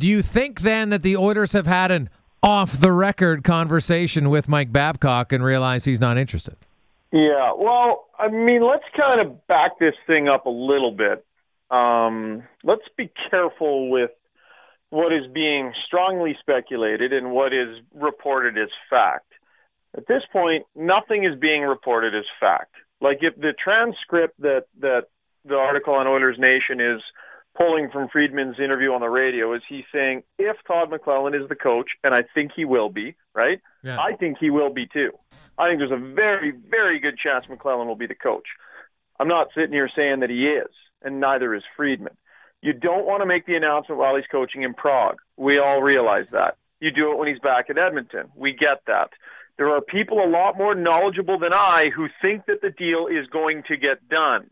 Do you think then that the Oilers have had an off-the-record conversation with Mike Babcock and realize he's not interested? Yeah, well, I mean, let's kind of back this thing up a little bit. Let's be careful with what is being strongly speculated and what is reported as fact. At this point, nothing is being reported as fact. Like if the transcript that the article on Oilers Nation is pulling from Friedman's interview on the radio, is he saying if Todd McLellan is the coach, and I think he will be, right? Yeah. I think he will be too. I think there's a very, very good chance McLellan will be the coach. I'm not sitting here saying that he is, and neither is Friedman. You don't want to make the announcement while he's coaching in Prague. We all realize that. You do it when he's back at Edmonton. We get that. There are people a lot more knowledgeable than I who think that the deal is going to get done.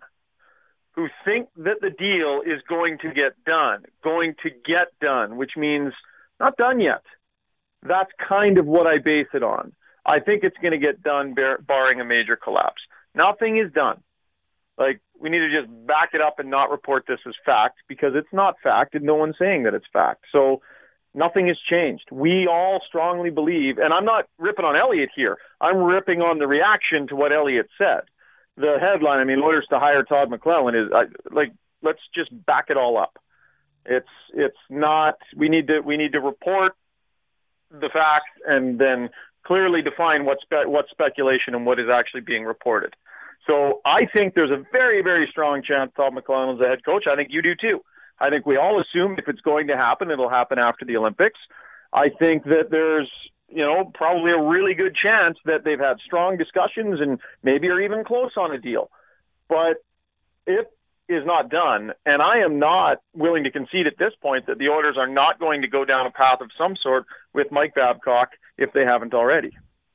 Which means not done yet. That's kind of what I base it on. I think it's going to get done barring a major collapse. Nothing is done. Like, we need to just back it up and not report this as fact because it's not fact and no one's saying that it's fact. So nothing has changed. We all strongly believe, and I'm not ripping on Elliott here. I'm ripping on the reaction to what Elliott said. The headline, I mean, Oilers to hire Todd McLellan is let's just back it all up. It's not. We need to report the facts and then clearly define what's speculation and what is actually being reported. So I think there's a very, very strong chance Todd McLellan is the head coach. I think you do too. I think we all assume if it's going to happen, it'll happen after the Olympics. I think that there's, probably a really good chance that they've had strong discussions and maybe are even close on a deal. But it is not done, and I am not willing to concede at this point that the Oilers are not going to go down a path of some sort with Mike Babcock if they haven't already.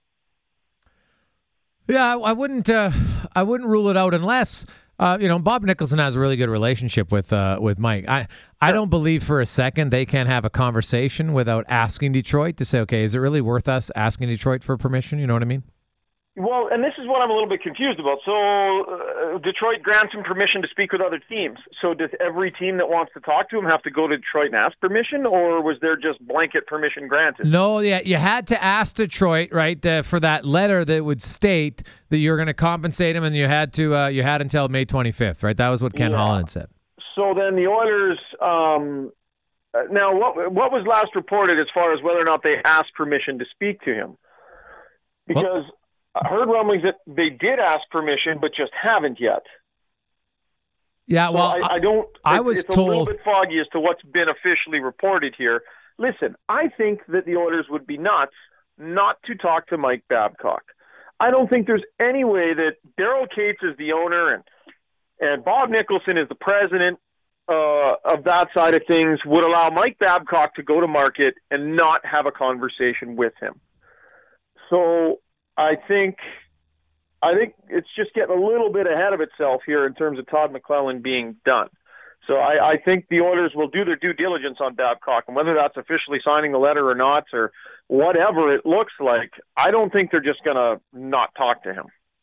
Yeah, I wouldn't rule it out unless Bob Nicholson has a really good relationship with Mike. I don't believe for a second they can have a conversation without asking Detroit to say, okay, is it really worth us asking Detroit for permission? You know what I mean? Well, and this is what I'm a little bit confused about. So Detroit grants him permission to speak with other teams. So does every team that wants to talk to him have to go to Detroit and ask permission, or was there just blanket permission granted? No, yeah, you had to ask Detroit, right, for that letter that would state that you were going to compensate him, and you had until May 25th, right? That was what Ken Holland had said. So then the Oilers. Now, what was last reported as far as whether or not they asked permission to speak to him? Because I heard rumblings that they did ask permission, but just haven't yet. Yeah, well, so it's told a little bit foggy as to what's been officially reported here. Listen, I think that the Oilers would be nuts not to talk to Mike Babcock. I don't think there's any way that Daryl Cates is the owner and Bob Nicholson is the president of that side of things would allow Mike Babcock to go to market and not have a conversation with him. So I think it's just getting a little bit ahead of itself here in terms of Todd McLellan being done. So I think the Oilers will do their due diligence on Babcock, and whether that's officially signing the letter or not or whatever it looks like, I don't think they're just going to not talk to him.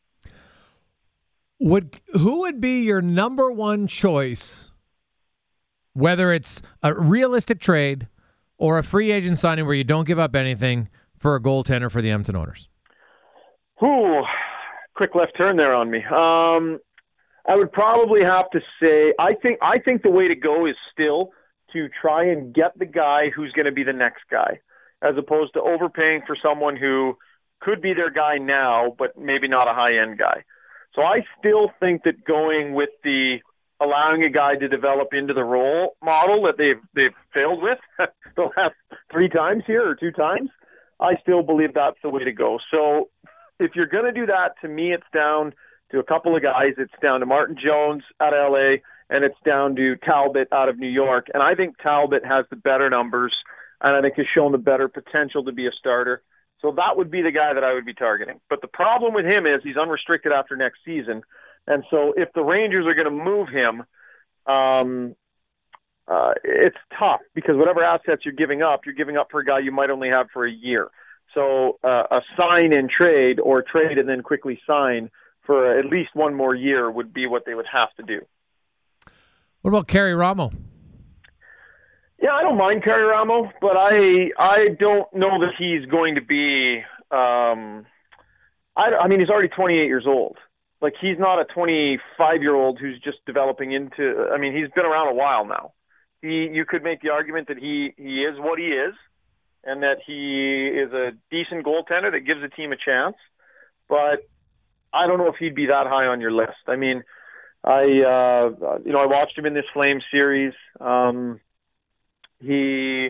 Who would be your number one choice, whether it's a realistic trade or a free agent signing where you don't give up anything for a goaltender for the Edmonton Oilers? Ooh, quick left turn there on me. I would probably have to say I think the way to go is still to try and get the guy who's going to be the next guy, as opposed to overpaying for someone who could be their guy now, but maybe not a high-end guy. So I still think that going with the allowing a guy to develop into the role model that they've failed with the last 3 times here or 2 times, I still believe that's the way to go. So if you're going to do that, to me, it's down to a couple of guys. It's down to Martin Jones out of L.A., and it's down to Talbot out of New York. And I think Talbot has the better numbers, and I think has shown the better potential to be a starter. So that would be the guy that I would be targeting. But the problem with him is he's unrestricted after next season. And so if the Rangers are going to move him, it's tough because whatever assets you're giving up for a guy you might only have for a year. So a sign and trade or trade and then quickly sign for at least one more year would be what they would have to do. What about Kerry Ramo? Yeah, I don't mind Kerry Ramo, but I don't know that he's going to be. I mean, he's already 28 years old. Like, he's not a 25-year-old who's just developing into. I mean, he's been around a while now. You could make the argument that he is what he is, and that he is a decent goaltender that gives a team a chance. But I don't know if he'd be that high on your list. I mean, I watched him in this Flames series. He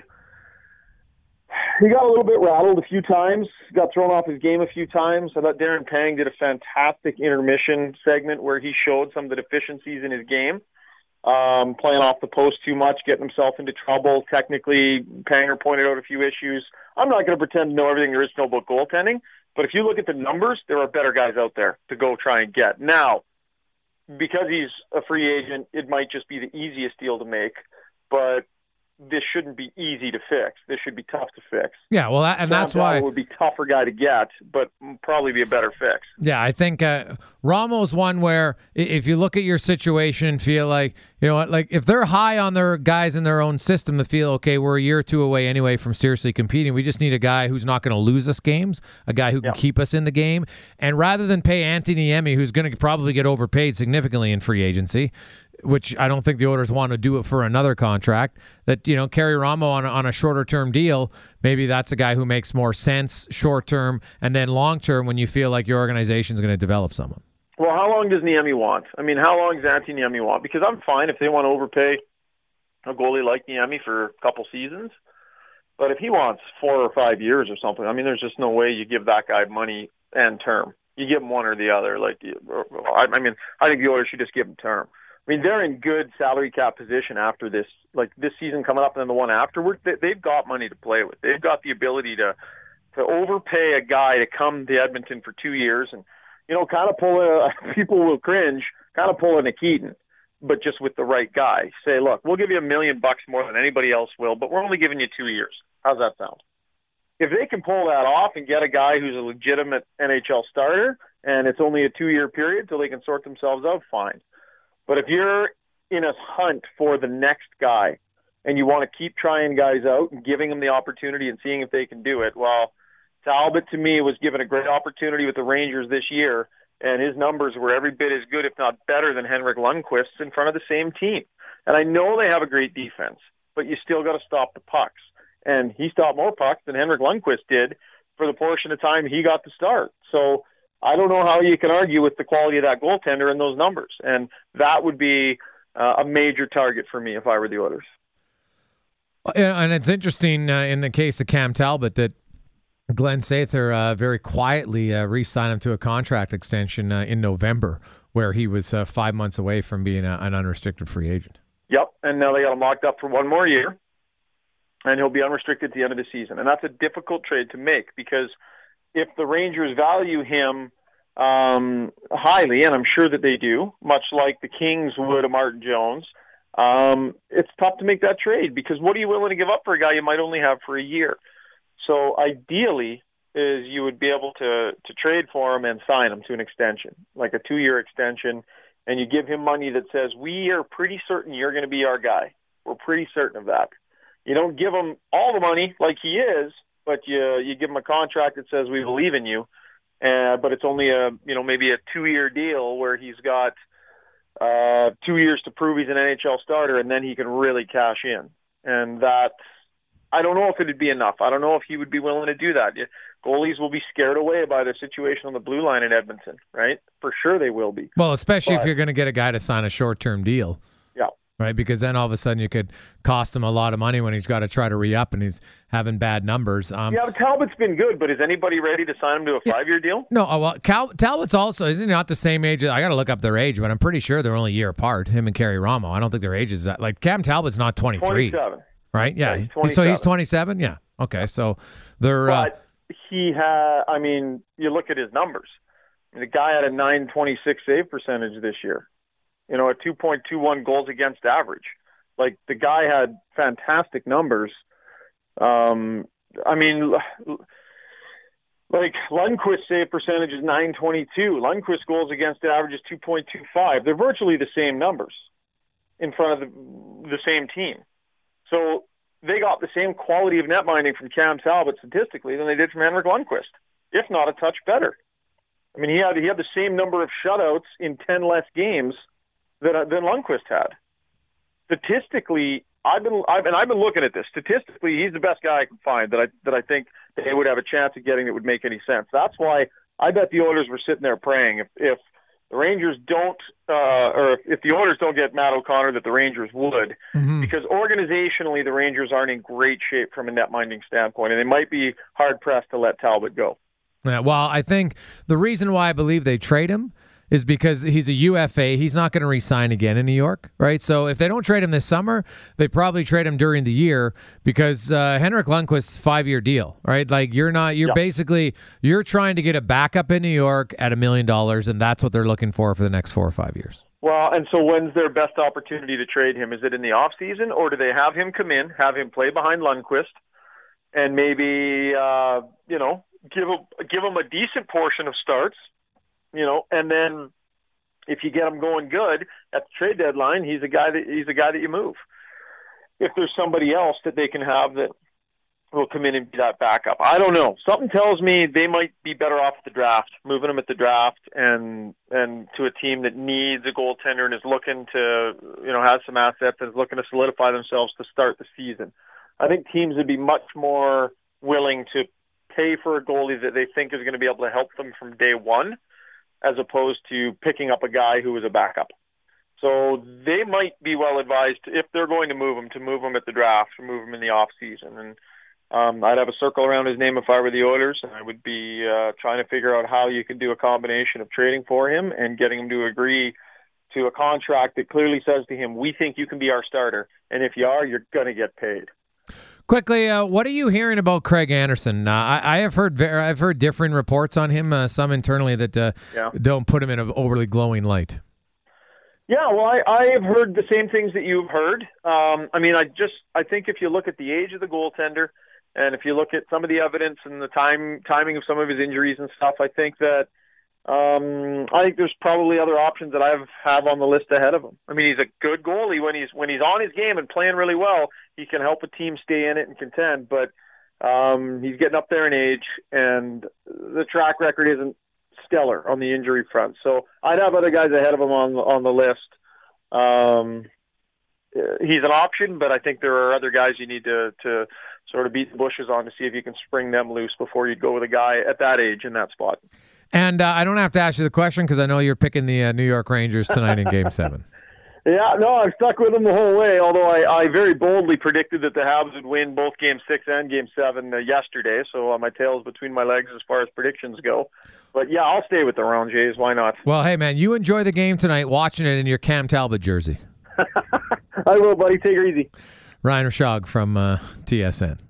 got a little bit rattled a few times, got thrown off his game a few times. I thought Darren Pang did a fantastic intermission segment where he showed some of the deficiencies in his game, playing off the post too much, getting himself into trouble. Technically, Panger pointed out a few issues. I'm not going to pretend to know everything there is to know about goaltending, but if you look at the numbers, there are better guys out there to go try and get. Now, because he's a free agent, it might just be the easiest deal to make, but this shouldn't be easy to fix. This should be tough to fix. Yeah, well, that's why it would be tougher guy to get, but probably be a better fix. Yeah, I think Ramo's one where if you look at your situation and feel like, you know what, like if they're high on their guys in their own system to feel, okay, we're a year or two away anyway from seriously competing. We just need a guy who's not going to lose us games, a guy who can keep us in the game. And rather than pay Anthony Niemi, who's going to probably get overpaid significantly in free agency, which I don't think the Oilers want to do it for another contract, that, you know, Kerry Ramo on a shorter term deal, maybe that's a guy who makes more sense short term, and then long term when you feel like your organization is going to develop someone. Well, how long does Niemi want? I mean, how long does Antti Niemi want? Because I'm fine if they want to overpay a goalie like Niemi for a couple seasons, but if he wants 4 or 5 years or something, I mean, there's just no way you give that guy money and term. You give him one or the other. Like, I mean, I think the Oilers should just give him term. I mean, they're in good salary cap position after this, like this season coming up and then the one afterwards. They've got money to play with. They've got the ability to overpay a guy to come to Edmonton for 2 years and, you know, kind of people will cringe, kind of pull a Nikitin, but just with the right guy. Say, look, we'll give you $1 million more than anybody else will, but we're only giving you 2 years. How's that sound? If they can pull that off and get a guy who's a legitimate NHL starter and it's only a 2-year period till they can sort themselves out, fine. But if you're in a hunt for the next guy and you want to keep trying guys out and giving them the opportunity and seeing if they can do it, well, Talbot to me was given a great opportunity with the Rangers this year, and his numbers were every bit as good, if not better, than Henrik Lundqvist's in front of the same team. And I know they have a great defense, but you still got to stop the pucks. And he stopped more pucks than Henrik Lundqvist did for the portion of time he got to start. So I don't know how you can argue with the quality of that goaltender and those numbers. And that would be a major target for me if I were the Oilers. And it's interesting in the case of Cam Talbot that Glenn Sather very quietly re-signed him to a contract extension in November, where he was 5 months away from being an unrestricted free agent. Yep, and now they got him locked up for 1 more year, and he'll be unrestricted at the end of the season. And that's a difficult trade to make because if the Rangers value him highly, and I'm sure that they do, much like the Kings would a Martin Jones, it's tough to make that trade because what are you willing to give up for a guy you might only have for a year? So ideally is you would be able to trade for him and sign him to an extension, like a 2-year extension, and you give him money that says, we are pretty certain you're going to be our guy. We're pretty certain of that. You don't give him all the money like he is, but you give him a contract that says we believe in you, but it's only maybe a 2-year deal where he's got 2 years to prove he's an NHL starter, and then he can really cash in. And that, I don't know if it'd be enough. I don't know if he would be willing to do that. Goalies will be scared away by their situation on the blue line in Edmonton, right? For sure they will be. Well, especially if you're going to get a guy to sign a short-term deal. Yeah. Right, because then all of a sudden you could cost him a lot of money when he's got to try to re-up and he's having bad numbers. Yeah, but Talbot's been good, but is anybody ready to sign him to a 5-year deal? No, well, Talbot's also, isn't he not the same age? I got to look up their age, but I'm pretty sure they're only a year apart, him and Kerry Ramo. I don't think their age is that. Like, Cam Talbot's not 23. 27. Right? Yeah. He's so he's 27? Yeah. Okay, so they're... But he had, I mean, you look at his numbers. The guy had a .926 save percentage this year. You know, a 2.21 goals against average. Like, the guy had fantastic numbers. I mean, like, Lundqvist's save percentage is .922. Lundqvist's goals against average is 2.25. They're virtually the same numbers in front of the same team. So they got the same quality of net minding from Cam Talbot statistically than they did from Henrik Lundqvist, if not a touch better. I mean, he had the same number of shutouts in 10 less games than Lundqvist had. Statistically, I've been looking at this. Statistically, he's the best guy I can find that I think they would have a chance of getting that would make any sense. That's why I bet the Oilers were sitting there praying if the Rangers don't, or if the Oilers don't get Matt O'Connor, that the Rangers would, because organizationally the Rangers aren't in great shape from a net minding standpoint, and they might be hard pressed to let Talbot go. Yeah, well, I think the reason why I believe they trade him is because he's a UFA. He's not going to re-sign again in New York, right? So if they don't trade him this summer, they probably trade him during the year because Henrik Lundqvist's 5-year deal, right? Like you're basically trying to get a backup in New York at $1 million, and that's what they're looking for the next 4 or 5 years. Well, and so when's their best opportunity to trade him? Is it in the off season, or do they have him come in, have him play behind Lundqvist, and maybe give him a decent portion of starts? And then if you get him going good at the trade deadline, he's a guy that you move. If there's somebody else that they can have that will come in and be that backup, I don't know. Something tells me they might be better off at the draft, moving him at the draft, and to a team that needs a goaltender and is looking to have some assets and is looking to solidify themselves to start the season. I think teams would be much more willing to pay for a goalie that they think is going to be able to help them from day one, as opposed to picking up a guy who is a backup. So they might be well advised, if they're going to move him at the draft, or move him in the off season. And I'd have a circle around his name if I were the Oilers, and I would be trying to figure out how you can do a combination of trading for him and getting him to agree to a contract that clearly says to him, we think you can be our starter, and if you are, you're going to get paid. Quickly, what are you hearing about Craig Anderson? I've heard different reports on him, some internally that don't put him in an overly glowing light. Yeah, well, I have heard the same things that you've heard. I think if you look at the age of the goaltender, and if you look at some of the evidence and the timing of some of his injuries and stuff, I think that I think there's probably other options that I have on the list ahead of him. I mean, he's a good goalie when he's on his game and playing really well. He can help a team stay in it and contend, but he's getting up there in age, and the track record isn't stellar on the injury front. So I'd have other guys ahead of him on the list. He's an option, but I think there are other guys you need to sort of beat the bushes on to see if you can spring them loose before you go with a guy at that age in that spot. And I don't have to ask you the question because I know you're picking the New York Rangers tonight in Game 7. Yeah, no, I've stuck with them the whole way, although I very boldly predicted that the Habs would win both Game 6 and Game 7 yesterday, so my tail's between my legs as far as predictions go. But yeah, I'll stay with the Round Jays. Why not? Well, hey, man, you enjoy the game tonight watching it in your Cam Talbot jersey. I will, buddy. Take it easy. Ryan Rishaug from TSN.